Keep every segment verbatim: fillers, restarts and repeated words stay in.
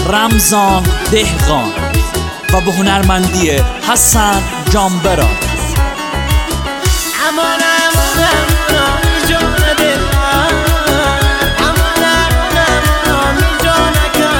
رمضان دهقان و به هنرمندی حسن جانبرا. امان امان امان جان دل امان امان امان جان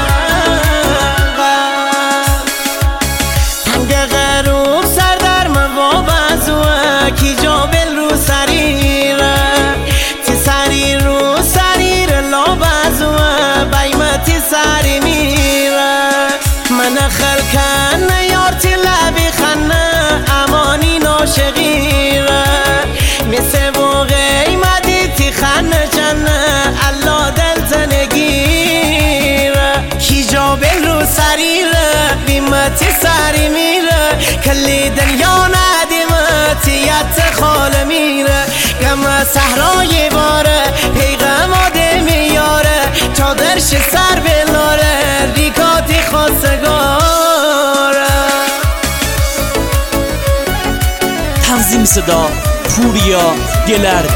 تنگ غروب سر در مواب ازوه کی جا بل رو سریره تی سری رو سریر لاب ازوه بیمتی سری میره من خلکن یار تی لبی خنه امانی ناشقیره مثل و قیمتی تی خنه جنه الله دل تنگیره کی جا بل رو سریره بیمتی سری میره کلی دنیا ندیمتی یت خال میره گم صحرای باره پیغم آده میاره چادرش سر بلاره ریکاتی خواستگاره. تنظیم صدا پوریا گلرد.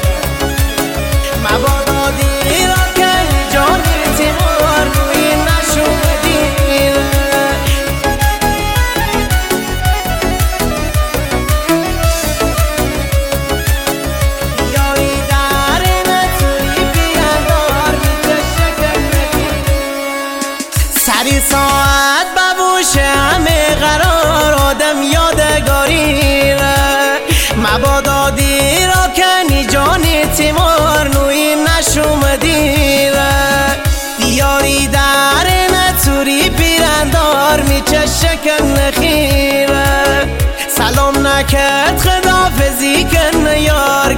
مبادا دیر که جانی تیمار روی نشودیر یاری در نتوی بیاندار میتشکر سری ساعت ببوش همه قرار آدم یادگاری مبادا دیرا کنی جانی تیمار نوی نشوم دیره بیاری در نتوری پیرندار میچشکن نخیره سلام نکت خدافزی کن یار